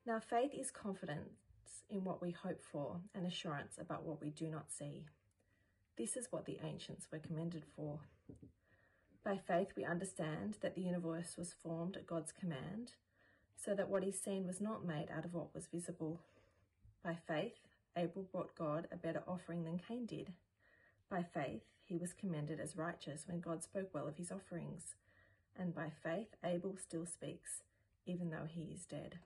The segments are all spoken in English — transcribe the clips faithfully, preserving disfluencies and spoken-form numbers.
Now faith is confidence in what we hope for and assurance about what we do not see. This is what the ancients were commended for. By faith we understand that the universe was formed at God's command, so that what is seen was not made out of what was visible. By faith Abel brought God a better offering than Cain did. By faith he was commended as righteous when God spoke well of his offerings. And by faith Abel still speaks, even though he is dead.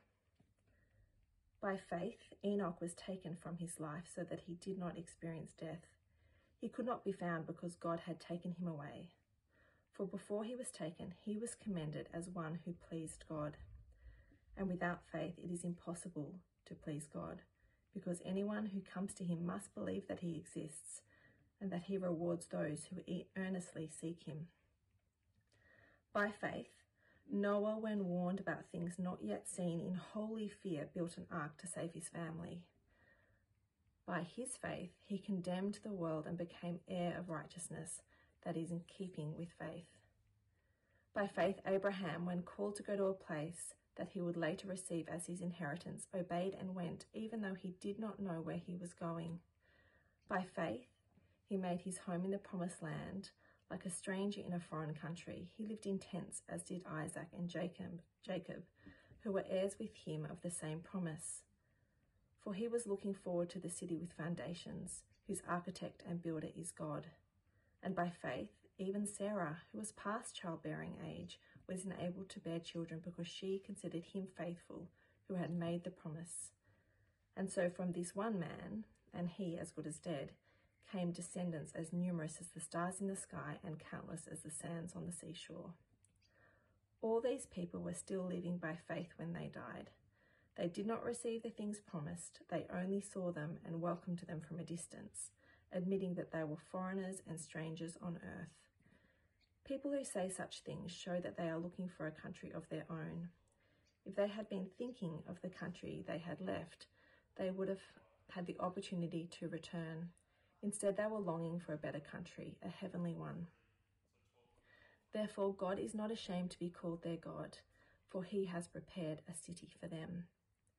By faith Enoch was taken from his life so that he did not experience death. He could not be found because God had taken him away. For before he was taken, he was commended as one who pleased God. And without faith it is impossible to please God, because anyone who comes to him must believe that he exists, and that he rewards those who earnestly seek him. By faith, Noah, when warned about things not yet seen, in holy fear built an ark to save his family. By his faith, he condemned the world and became heir of righteousness that is in keeping with faith. By faith, Abraham, when called to go to a place that he would later receive as his inheritance, obeyed and went, even though he did not know where he was going. By faith, he made his home in the promised land, like a stranger in a foreign country. He lived in tents, as did Isaac and Jacob, Jacob, who were heirs with him of the same promise. For he was looking forward to the city with foundations, whose architect and builder is God. And by faith, even Sarah, who was past childbearing age, was enabled to bear children because she considered him faithful who had made the promise. And so from this one man, and he as good as dead, came descendants as numerous as the stars in the sky and countless as the sands on the seashore. All these people were still living by faith when they died. They did not receive the things promised, they only saw them and welcomed them from a distance, admitting that they were foreigners and strangers on earth. People who say such things show that they are looking for a country of their own. If they had been thinking of the country they had left, they would have had the opportunity to return. Instead, they were longing for a better country, a heavenly one. Therefore, God is not ashamed to be called their God, for he has prepared a city for them.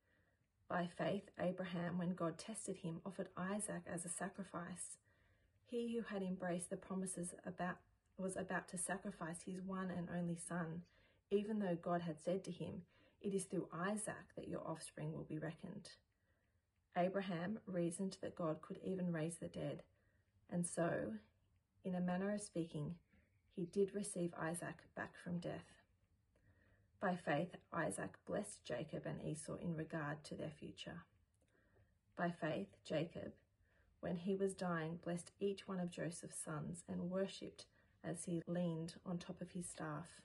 By faith, Abraham, when God tested him, offered Isaac as a sacrifice. He who had embraced the promises about, was about to sacrifice his one and only son, even though God had said to him, "It is through Isaac that your offspring will be reckoned." Abraham reasoned that God could even raise the dead, and so, in a manner of speaking, he did receive Isaac back from death. By faith, Isaac blessed Jacob and Esau in regard to their future. By faith, Jacob, when he was dying, blessed each one of Joseph's sons and worshipped as he leaned on top of his staff.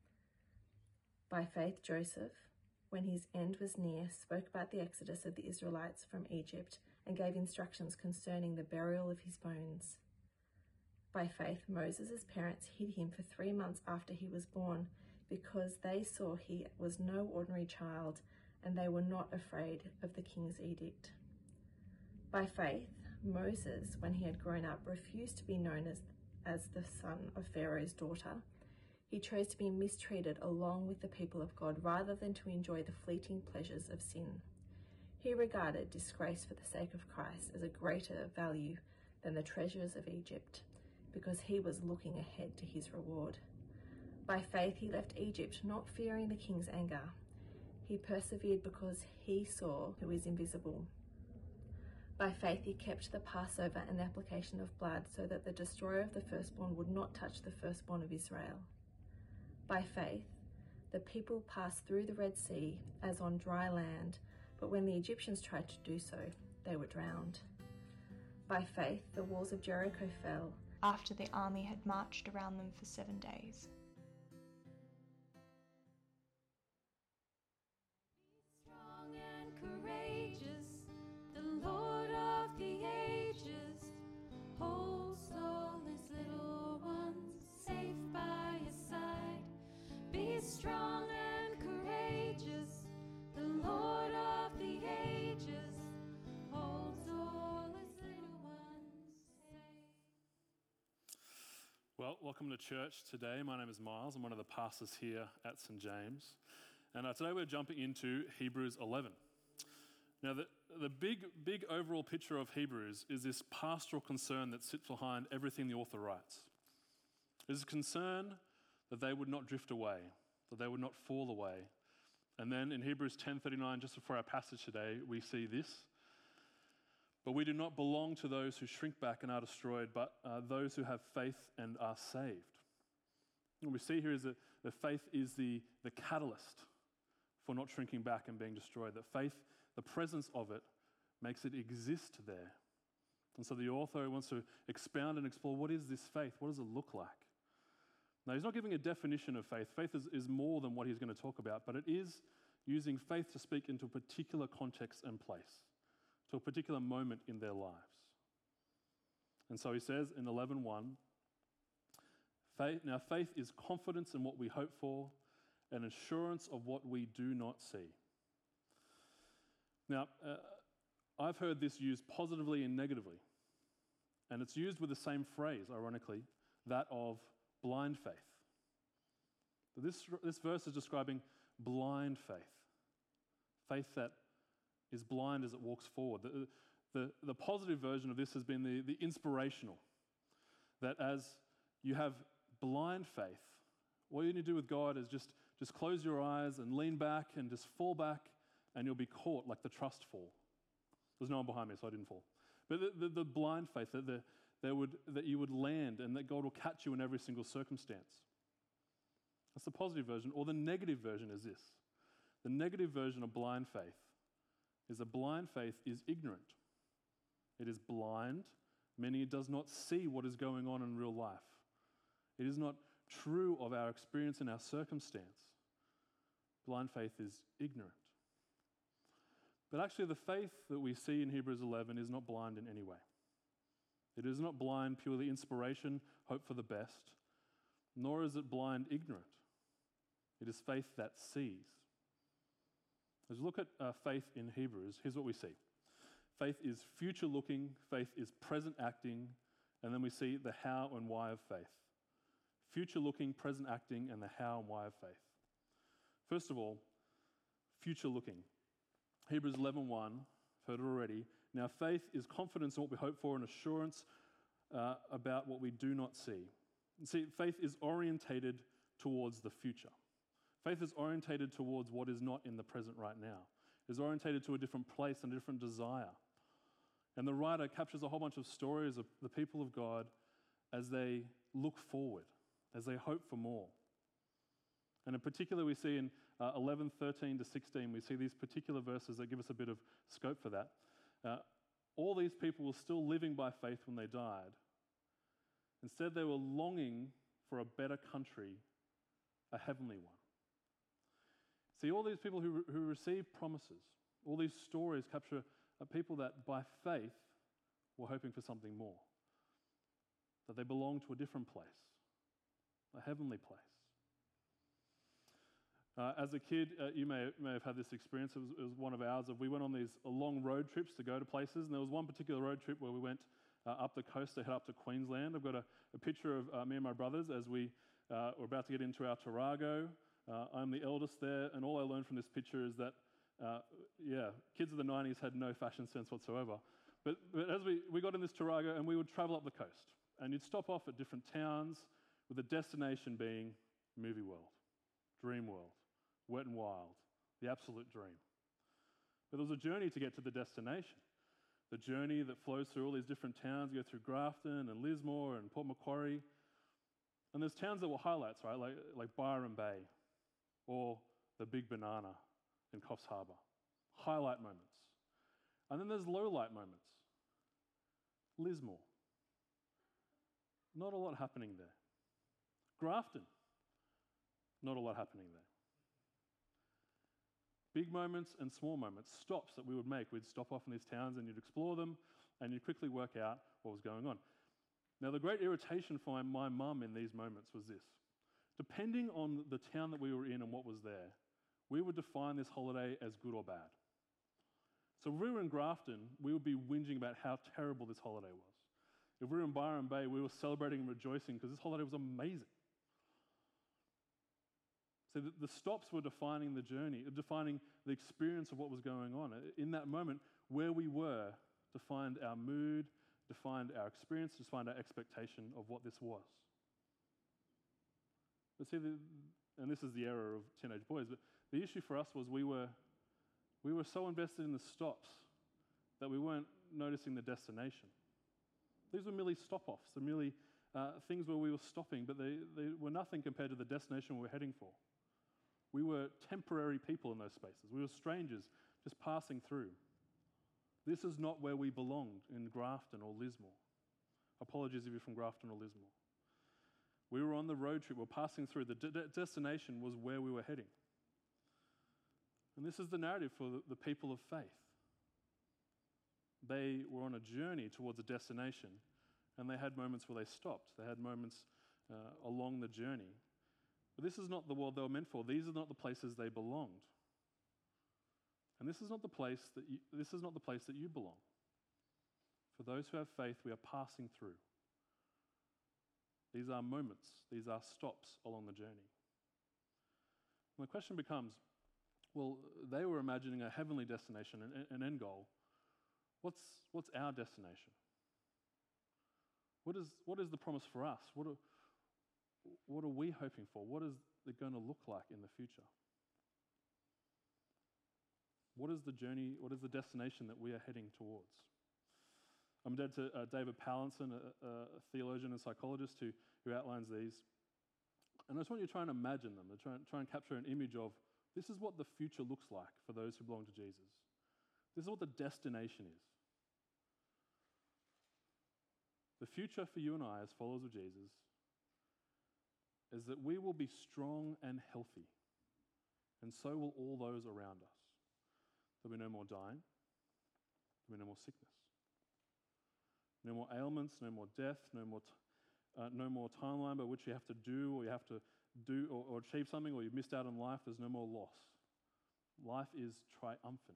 By faith, Joseph, when his end was near, spoke about the exodus of the Israelites from Egypt and gave instructions concerning the burial of his bones. By faith, Moses' parents hid him for three months after he was born because they saw he was no ordinary child and they were not afraid of the king's edict. By faith, Moses, when he had grown up, refused to be known as, as the son of Pharaoh's daughter. He chose to be mistreated along with the people of God rather than to enjoy the fleeting pleasures of sin. He regarded disgrace for the sake of Christ as a greater value than the treasures of Egypt, because he was looking ahead to his reward. By faith he left Egypt, not fearing the king's anger. He persevered because he saw who is invisible. By faith he kept the Passover and the application of blood, so that the destroyer of the firstborn would not touch the firstborn of Israel. By faith the people passed through the Red Sea as on dry land, but when the Egyptians tried to do so, they were drowned. By faith the walls of Jericho fell, after the army had marched around them for seven days. Be strong and courageous, the Lord of the ages holds all his little ones safe by his side. Be strong and courageous, the Lord of the ages holds all his little ones safe. Well, welcome to church today. My name is Miles. I'm one of the pastors here at Saint James. And uh, today we're jumping into Hebrews eleven. Now, the, the big, big overall picture of Hebrews is this pastoral concern that sits behind everything the author writes. There's a concern that they would not drift away, that they would not fall away. And then in Hebrews ten thirty-nine, just before our passage today, we see this. But we do not belong to those who shrink back and are destroyed, but uh, those who have faith and are saved. What we see here is that the faith is the, the catalyst for not shrinking back and being destroyed. That faith, the presence of it, makes it exist there. And so the author wants to expound and explore, what is this faith? What does it look like? Now, he's not giving a definition of faith. Faith is, is more than what he's going to talk about, but it is using faith to speak into a particular context and place, to a particular moment in their lives. And so he says in eleven one, faith, now faith is confidence in what we hope for, an assurance of what we do not see. Now, uh, I've heard this used positively and negatively, and it's used with the same phrase, ironically, that of blind faith. This, this verse is describing blind faith, faith that is blind as it walks forward. The, the, the positive version of this has been the, the inspirational, that as you have blind faith, all you need to do with God is just, just close your eyes and lean back and just fall back, and you'll be caught like the trust fall. There's no one behind me, so I didn't fall. But the, the, the blind faith, that, the, that, would, that you would land and that God will catch you in every single circumstance. That's the positive version. Or the negative version is this. The negative version of blind faith is that blind faith is ignorant. It is blind, meaning it does not see what is going on in real life. It is not true of our experience and our circumstance. Blind faith is ignorant. But actually, the faith that we see in Hebrews eleven is not blind in any way. It is not blind, purely inspiration, hope for the best, nor is it blind, ignorant. It is faith that sees. As we look at uh, faith in Hebrews, here's what we see. Faith is future-looking, faith is present acting, and then we see the how and why of faith. Future-looking, present acting, and the how and why of faith. First of all, future-looking. Hebrews eleven one, I've heard it already. Now, faith is confidence in what we hope for and assurance uh, about what we do not see. And see, faith is orientated towards the future. Faith is orientated towards what is not in the present right now. It is orientated to a different place and a different desire. And the writer captures a whole bunch of stories of the people of God as they look forward, as they hope for more. And in particular, we see in uh, eleven thirteen to sixteen, we see these particular verses that give us a bit of scope for that. Uh, all these people were still living by faith when they died. Instead, they were longing for a better country, a heavenly one. See, all these people who, who receive promises, all these stories capture uh, people that by faith were hoping for something more, that they belong to a different place, a heavenly place. Uh, as a kid, uh, you may, may have had this experience. It was, it was one of ours. Of we went on these long road trips to go to places, and there was one particular road trip where we went uh, up the coast to head up to Queensland. I've got a, a picture of uh, me and my brothers as we uh, were about to get into our Tarago. Uh, I'm the eldest there, and all I learned from this picture is that, uh, yeah, kids of the nineties had no fashion sense whatsoever. But, but as we, we got in this Tarago, and we would travel up the coast, and you'd stop off at different towns, with the destination being Movie World, Dream World, Wet and Wild, the absolute dream. But there was a journey to get to the destination. The journey that flows through all these different towns. You go through Grafton and Lismore and Port Macquarie. And there's towns that were highlights, right? Like, like Byron Bay or the Big Banana in Coffs Harbour. Highlight moments. And then there's low-light moments. Lismore. Not a lot happening there. Grafton. Not a lot happening there. Big moments and small moments, stops that we would make. We'd stop off in these towns and you'd explore them and you'd quickly work out what was going on. Now, the great irritation for my mum in these moments was this. Depending on the town that we were in and what was there, we would define this holiday as good or bad. So if we were in Grafton, we would be whinging about how terrible this holiday was. If we were in Byron Bay, we were celebrating and rejoicing because this holiday was amazing. So the, the stops were defining the journey, defining the experience of what was going on. In that moment, where we were defined our mood, defined our experience, defined our expectation of what this was. But see, the, and this is the error of teenage boys, but the issue for us was we were, we were so invested in the stops that we weren't noticing the destination. These were merely stop-offs, they're merely uh, things where we were stopping, but they, they were nothing compared to the destination we were heading for. We were temporary people in those spaces. We were strangers just passing through. This is not where we belonged in Grafton or Lismore. Apologies if you're from Grafton or Lismore. We were on the road trip. We were passing through. The de- destination was where we were heading. And this is the narrative for the, the people of faith. They were on a journey towards a destination, and they had moments where they stopped. They had moments uh, along the journey. But this is not the world they were meant for. These are not the places they belonged. And this is not the place that you, this is not the place that you belong. For those who have faith, we are passing through. These are moments. These are stops along the journey. And the question becomes, well, they were imagining a heavenly destination, an, an end goal. What's, what's our destination? What is, what is the promise for us? What are, what are we hoping for? What is it going to look like in the future? What is the journey, what is the destination that we are heading towards? I'm indebted to uh, David Pallinson, a, a theologian and psychologist who, who outlines these. And I just want you to try and imagine them, to try, try and capture an image of this is what the future looks like for those who belong to Jesus. This is what the destination is. The future for you and I as followers of Jesus is that we will be strong and healthy, and so will all those around us. There'll be no more dying, there'll be no more sickness, no more ailments, no more death, no more, t- uh, no more timeline by which you have to do or you have to do or, or achieve something or you've missed out on life. There's no more loss. Life is triumphant.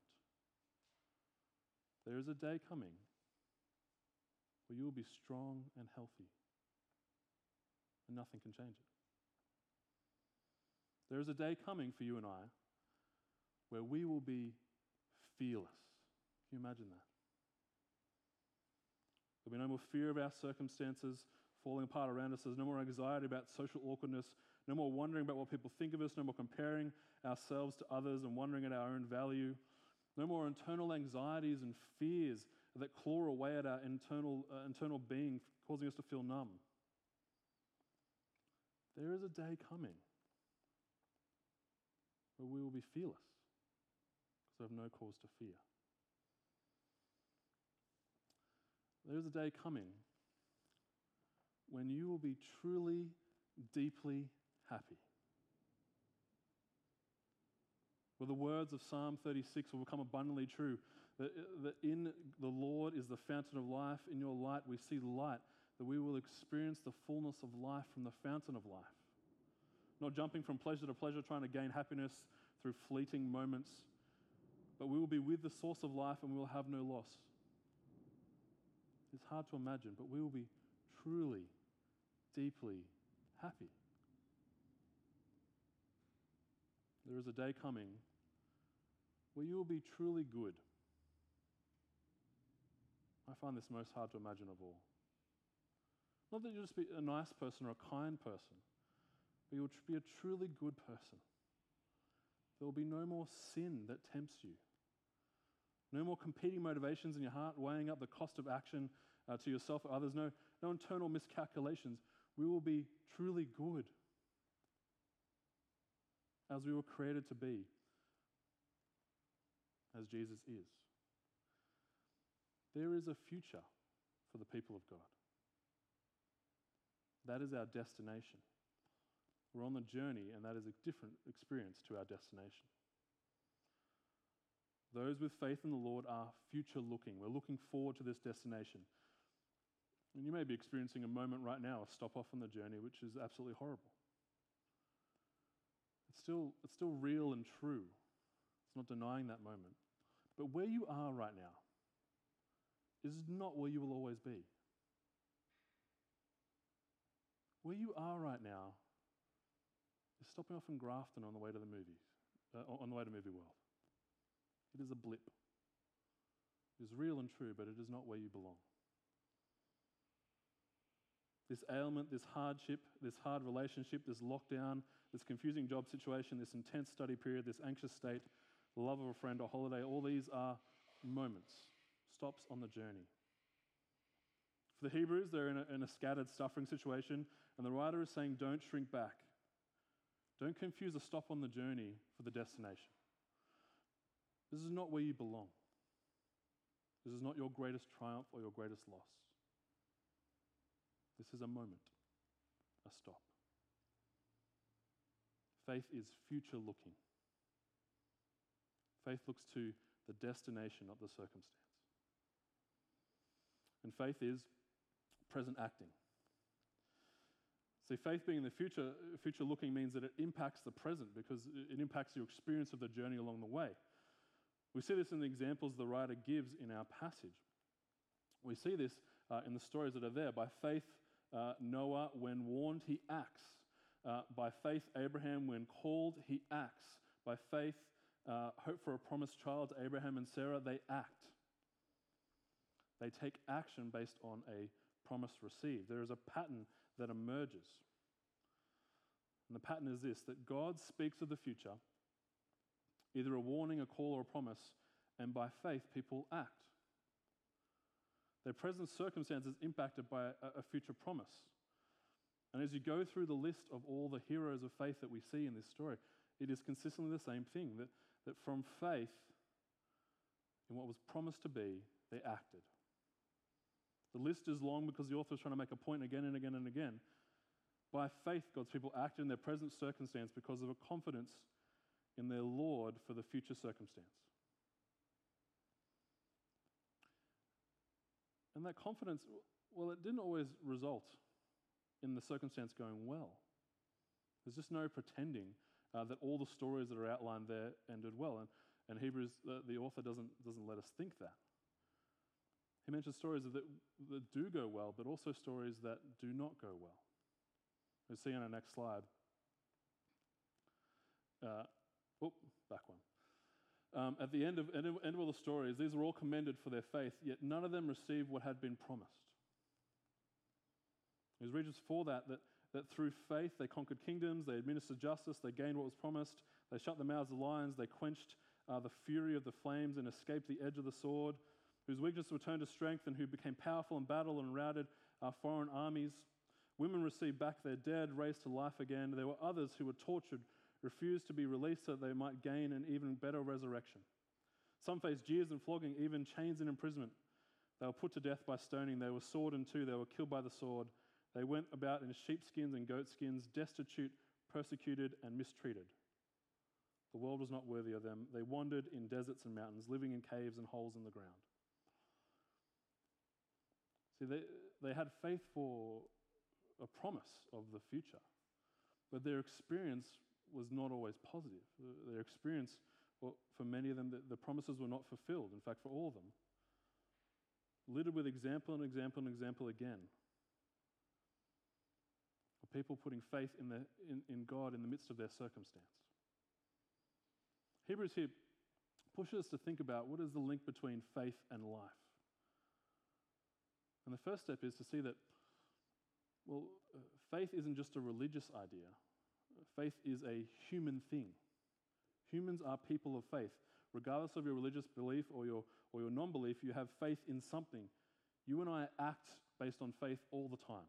There is a day coming where you will be strong and healthy, and nothing can change it. There is a day coming for you and I where we will be fearless. Can you imagine that? There'll be no more fear of our circumstances falling apart around us. There's no more anxiety about social awkwardness, no more wondering about what people think of us, no more comparing ourselves to others and wondering at our own value, no more internal anxieties and fears that claw away at our internal, uh, internal being, causing us to feel numb. There is a day coming where we will be fearless because we have no cause to fear. There is a day coming when you will be truly, deeply happy. Where the words of Psalm thirty-six will become abundantly true, that, that in the Lord is the fountain of life. In your light we see light, that we will experience the fullness of life from the fountain of life. Not jumping from pleasure to pleasure, trying to gain happiness through fleeting moments, but we will be with the source of life and we will have no loss. It's hard to imagine, but we will be truly, deeply happy. There is a day coming where you will be truly good. I find this most hard to imagine of all. Not that you'll just be a nice person or a kind person, but you'll be a truly good person. There will be no more sin that tempts you. No more competing motivations in your heart, weighing up the cost of action uh, to yourself or others. No, no internal miscalculations. We will be truly good as we were created to be, as Jesus is. There is a future for the people of God. That is our destination. We're on the journey, and that is a different experience to our destination. Those with faith in the Lord are future looking. We're looking forward to this destination. And you may be experiencing a moment right now, a stop off on the journey, which is absolutely horrible. It's still, it's still real and true. It's not denying that moment. But where you are right now is not where you will always be. Where you are right now is is stopping off in Grafton on the way to the movies, uh, on the way to Movie World. It is a blip. It is real and true, but it is not where you belong. This ailment, this hardship, this hard relationship, this lockdown, this confusing job situation, this intense study period, this anxious state, the love of a friend or holiday, all these are moments, stops on the journey. For the Hebrews, they're in a, in a scattered, suffering situation, and the writer is saying, don't shrink back. Don't confuse a stop on the journey for the destination. This is not where you belong. This is not your greatest triumph or your greatest loss. This is a moment, a stop. Faith is future looking. Faith looks to the destination, not the circumstance. And faith is present acting. See, faith being in the future, future looking means that it impacts the present because it impacts your experience of the journey along the way. We see this in the examples the writer gives in our passage. We see this uh, in the stories that are there. By faith, uh, Noah, when warned, he acts. Uh, by faith, Abraham, when called, he acts. By faith, uh, hope for a promised child, Abraham and Sarah, they act. They take action based on a promise received. There is a pattern that emerges. And the pattern is this, that God speaks of the future, either a warning, a call, or a promise, and by faith, people act. Their present circumstances impacted by a, a future promise. And as you go through the list of all the heroes of faith that we see in this story, it is consistently the same thing, that, that from faith, in what was promised to be, they acted. The list is long because the author is trying to make a point again and again and again. By faith, God's people acted in their present circumstance because of a confidence in their Lord for the future circumstance. And that confidence, well, it didn't always result in the circumstance going well. There's just no pretending uh, that all the stories that are outlined there ended well. And, and Hebrews, uh, the author doesn't, doesn't let us think that. He mentions stories that, that do go well, but also stories that do not go well. We'll see on our next slide. Uh, oh, back one. Um, at the end of, end, of, end of all the stories, these were all commended for their faith, yet none of them received what had been promised. There's reasons for that, that, that through faith they conquered kingdoms, they administered justice, they gained what was promised, they shut the mouths of lions, they quenched uh, the fury of the flames and escaped the edge of the sword, whose weakness were turned to strength and who became powerful in battle and routed uh, foreign armies. Women received back their dead, raised to life again. There were others who were tortured, refused to be released so that they might gain an even better resurrection. Some faced jeers and flogging, even chains and imprisonment. They were put to death by stoning. They were sawed in two. They were killed by the sword. They went about in sheepskins and goatskins, destitute, persecuted, and mistreated. The world was not worthy of them. They wandered in deserts and mountains, living in caves and holes in the ground. See, they, they had faith for a promise of the future, but their experience was not always positive. Their experience, well, for many of them, the, the promises were not fulfilled. In fact, for all of them. Littered with example and example and example again. Of people putting faith in, the, in, in God in the midst of their circumstance. Hebrews here pushes us to think about what is the link between faith and life. And the first step is to see that, well, uh, faith isn't just a religious idea. Faith is a human thing. Humans are people of faith. Regardless of your religious belief or your, or your non-belief, you have faith in something. You and I act based on faith all the time.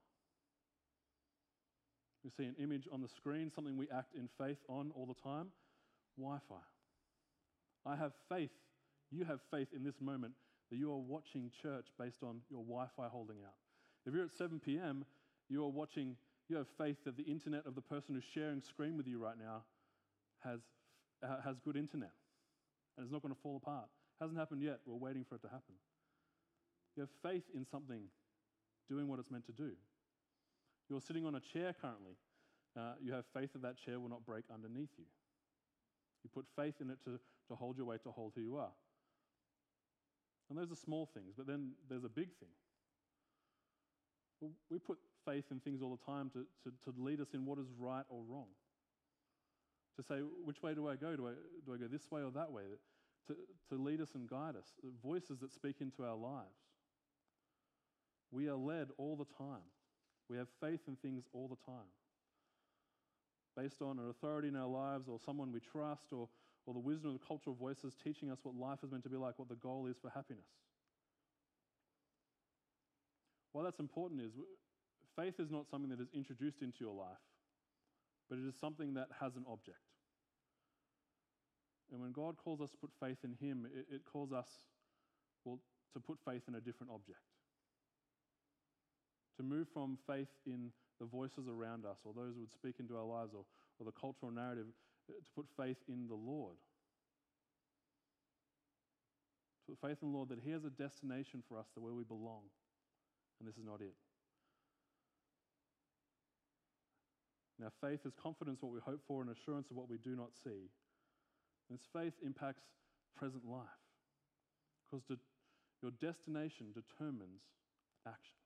We see an image on the screen, something we act in faith on all the time. Wi-Fi. I have faith, you have faith in this moment that you are watching church based on your Wi-Fi holding out. If you're at seven p.m., you are watching, you have faith that the internet of the person who's sharing screen with you right now has, uh, has good internet and it's not going to fall apart. Hasn't happened yet. We're waiting for it to happen. You have faith in something doing what it's meant to do. You're sitting on a chair currently. Uh, you have faith that that chair will not break underneath you. You put faith in it to, to hold your weight, to hold who you are. And those are small things, but then there's a big thing. Well, we put faith in things all the time to, to, to lead us in what is right or wrong. to say, which way do I go? Do I, do I go this way or that way? To, to lead us and guide us, voices that speak into our lives. We are led all the time. We have faith in things all the time, based on an authority in our lives or someone we trust or, or the wisdom of the cultural voices teaching us what life is meant to be like, what the goal is for happiness. Why that's important is faith is not something that is introduced into your life, but it is something that has an object. And when God calls us to put faith in him, it, it calls us, well, to put faith in a different object. To move from faith in the voices around us or those who would speak into our lives or, or the cultural narrative, to put faith in the Lord. To put faith in the Lord that he has a destination for us to where we belong. And this is not it. Now, faith is confidence in what we hope for and assurance of what we do not see. And this faith impacts present life because de- your destination determines action.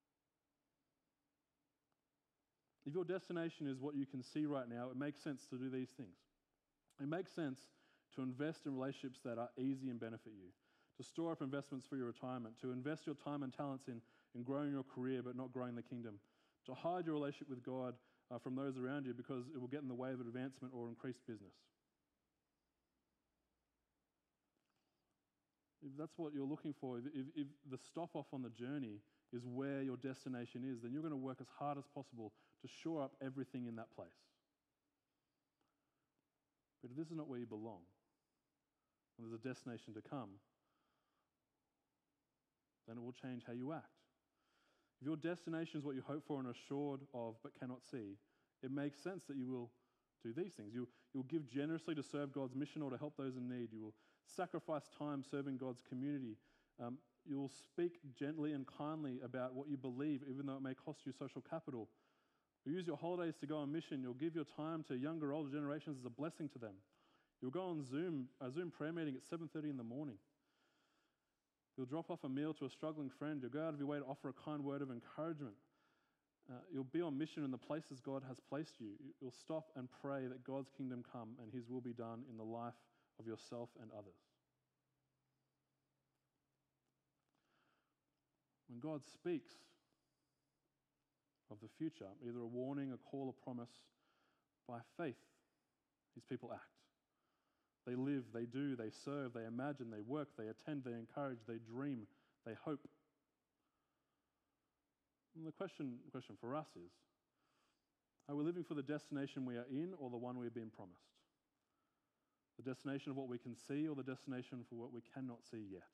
If your destination is what you can see right now, it makes sense to do these things. It makes sense to invest in relationships that are easy and benefit you, to store up investments for your retirement, to invest your time and talents in, in growing your career but not growing the kingdom, to hide your relationship with God uh, from those around you because it will get in the way of advancement or increased business. If that's what you're looking for, if, if, if the stop off on the journey is where your destination is, then you're going to work as hard as possible to shore up everything in that place. But if this is not where you belong, and there's a destination to come, then it will change how you act. If your destination is what you hope for and are assured of but cannot see, it makes sense that you will do these things. You, you'll give generously to serve God's mission or to help those in need. You will sacrifice time serving God's community. Um, you will speak gently and kindly about what you believe, even though it may cost you social capital. You'll use your holidays to go on mission. You'll give your time to younger, older generations as a blessing to them. You'll go on Zoom, a Zoom prayer meeting at seven thirty in the morning. You'll drop off a meal to a struggling friend. You'll go out of your way to offer a kind word of encouragement. Uh, you'll be on mission in the places God has placed you. You'll stop and pray that God's kingdom come and his will be done in the life of yourself and others. When God speaks of the future, either a warning, a call, a promise, by faith, his people act. They live, they do, they serve, they imagine, they work, they attend, they encourage, they dream, they hope. And the question, question for us is, are we living for the destination we are in or the one we've been promised? The destination of what we can see or the destination for what we cannot see yet?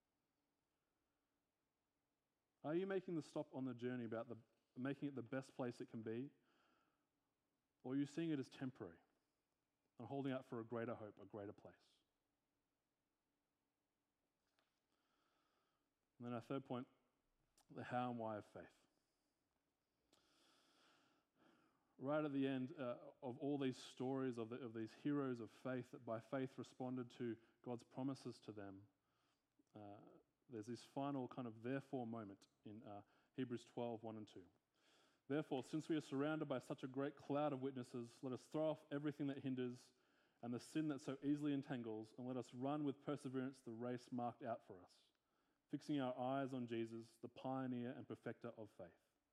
Are you making the stop on the journey about the, making it the best place it can be? Or are you seeing it as temporary and holding out for a greater hope, a greater place? And then our third point, the how and why of faith. Right at the end uh, of all these stories of, the, of these heroes of faith that by faith responded to God's promises to them, uh, there's this final kind of therefore moment in uh, Hebrews twelve, one and two. Therefore, since we are surrounded by such a great cloud of witnesses, let us throw off everything that hinders and the sin that so easily entangles, and let us run with perseverance the race marked out for us, fixing our eyes on Jesus, the pioneer and perfecter of faith.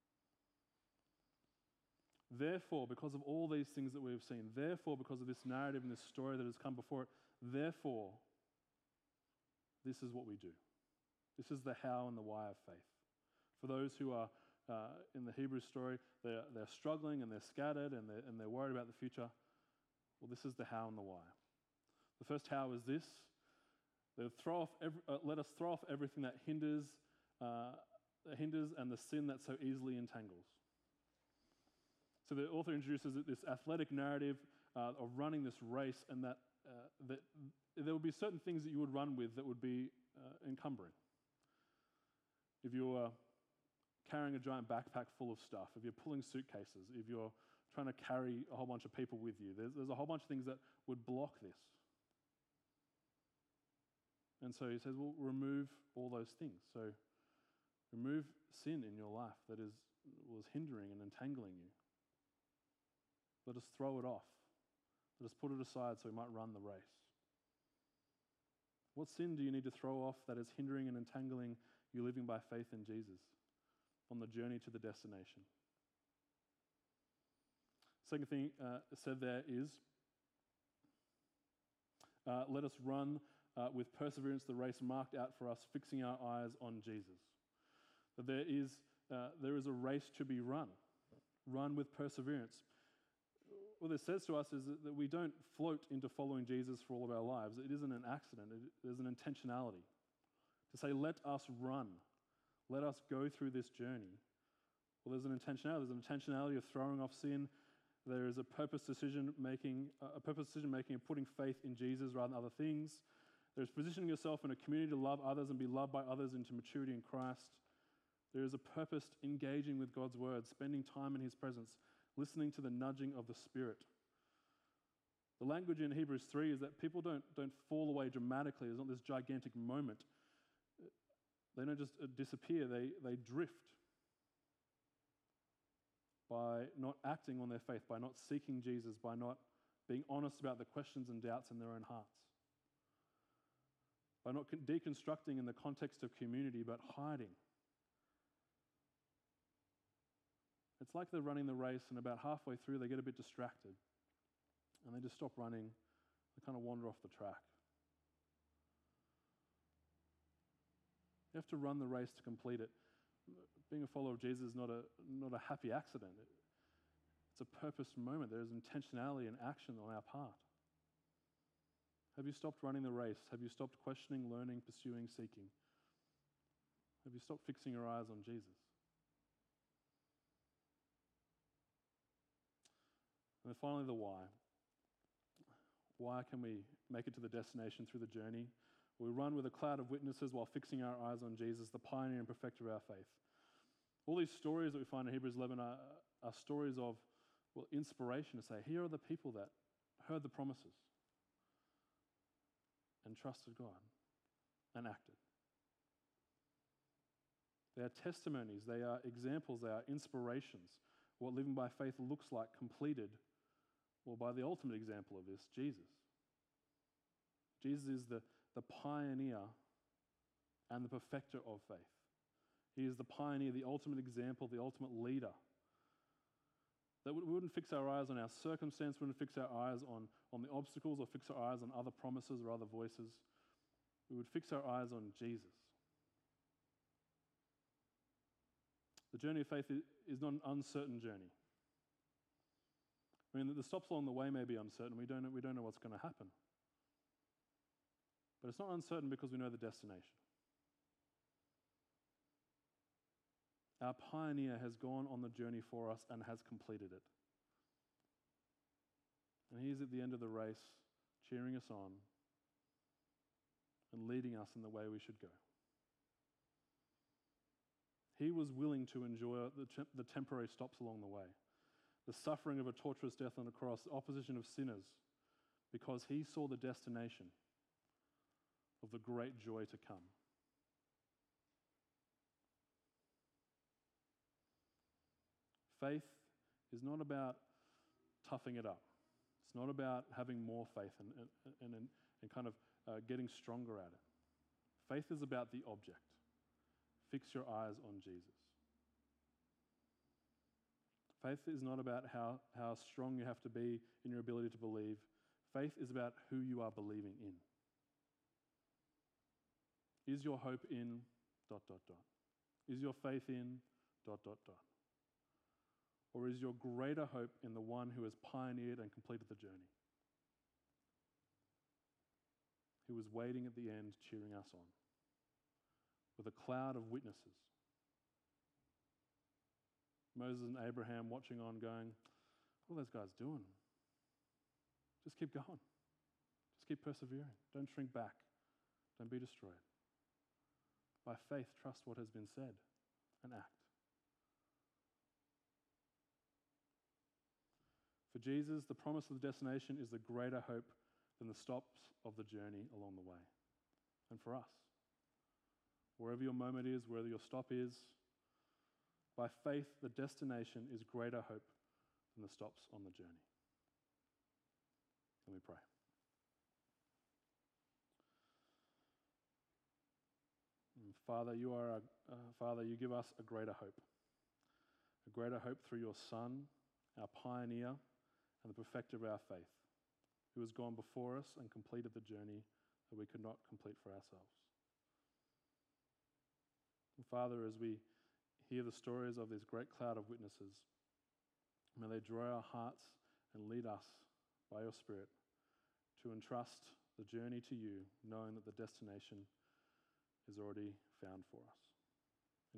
Therefore, because of all these things that we have seen, therefore, because of this narrative and this story that has come before it, therefore, this is what we do. This is the how and the why of faith. For those who are uh, in the Hebrew story, they're, they're struggling and they're scattered and they're, and they're worried about the future. Well, this is the how and the why. The first how is this. Throw off every, uh, let us throw off everything that hinders, uh, that hinders and the sin that so easily entangles. So the author introduces this athletic narrative uh, of running this race, and that, uh, that there would be certain things that you would run with that would be uh, encumbering. If you're carrying a giant backpack full of stuff, if you're pulling suitcases, if you're trying to carry a whole bunch of people with you, there's, there's a whole bunch of things that would block this. And so he says, well, remove all those things. So remove sin in your life that is was hindering and entangling you. Let us throw it off. Let us put it aside so we might run the race. What sin do you need to throw off that is hindering and entangling you living by faith in Jesus on the journey to the destination? Second thing uh, said there is, uh, let us run uh, with perseverance the race marked out for us, fixing our eyes on Jesus. That there is, uh, there is a race to be run. Run with perseverance. What this says to us is that we don't float into following Jesus for all of our lives. It isn't an accident. It, there's an intentionality. To say, let us run. Let us go through this journey. Well, there's an intentionality. There's an intentionality of throwing off sin. There is a purpose decision making, a purpose decision making of putting faith in Jesus rather than other things. There's positioning yourself in a community to love others and be loved by others into maturity in Christ. There is a purpose engaging with God's word, spending time in his presence, listening to the nudging of the Spirit. The language in Hebrews three is that people don't, don't fall away dramatically. There's not this gigantic moment. They don't just disappear, they, they drift by not acting on their faith, by not seeking Jesus, by not being honest about the questions and doubts in their own hearts, by not deconstructing in the context of community, but hiding. It's like they're running the race, and about halfway through they get a bit distracted, and they just stop running, they kind of wander off the track. You have to run the race to complete it. Being a follower of Jesus is not a, not a happy accident. It, it's a purposed moment. There is intentionality and action on our part. Have you stopped running the race? Have you stopped questioning, learning, pursuing, seeking? Have you stopped fixing your eyes on Jesus? And then finally, the why. Why can we make it to the destination through the journey? We run with a cloud of witnesses while fixing our eyes on Jesus, the pioneer and perfecter of our faith. All these stories that we find in Hebrews eleven are, are stories of, well, inspiration to say, here are the people that heard the promises and trusted God and acted. They are testimonies, they are examples, they are inspirations. What living by faith looks like completed, well, by the ultimate example of this, Jesus. Jesus is the, the pioneer and the perfecter of faith. He is the pioneer, the ultimate example, the ultimate leader. That we wouldn't fix our eyes on our circumstance, we wouldn't fix our eyes on, on the obstacles or fix our eyes on other promises or other voices. We would fix our eyes on Jesus. The journey of faith is not an uncertain journey. I mean, the stops along the way may be uncertain. We don't know, we don't know what's going to happen. But it's not uncertain because we know the destination. Our pioneer has gone on the journey for us and has completed it. And he is at the end of the race, cheering us on and leading us in the way we should go. He was willing to enjoy the, te- the temporary stops along the way, the suffering of a torturous death on a cross, the opposition of sinners, because he saw the destination of the great joy to come. Faith is not about toughing it up. It's not about having more faith and, and, and, and kind of uh, getting stronger at it. Faith is about the object. Fix your eyes on Jesus. Faith is not about how, how strong you have to be in your ability to believe. Faith is about who you are believing in. Is your hope in dot, dot, dot? Is your faith in dot, dot, dot? Or is your greater hope in the one who has pioneered and completed the journey? Who was waiting at the end, cheering us on, with a cloud of witnesses. Moses and Abraham watching on going, what are those guys doing? Just keep going. Just keep persevering. Don't shrink back. Don't be destroyed. By faith, trust what has been said and act. For Jesus, the promise of the destination is the greater hope than the stops of the journey along the way. And for us, wherever your moment is, wherever your stop is, by faith, the destination is greater hope than the stops on the journey. Let me pray. And Father, you are a, uh, Father, you give us a greater hope. A greater hope through your Son, our pioneer and the perfecter of our faith, who has gone before us and completed the journey that we could not complete for ourselves. And Father, as we hear the stories of this great cloud of witnesses, may they draw our hearts and lead us by your Spirit to entrust the journey to you, knowing that the destination is already found for us.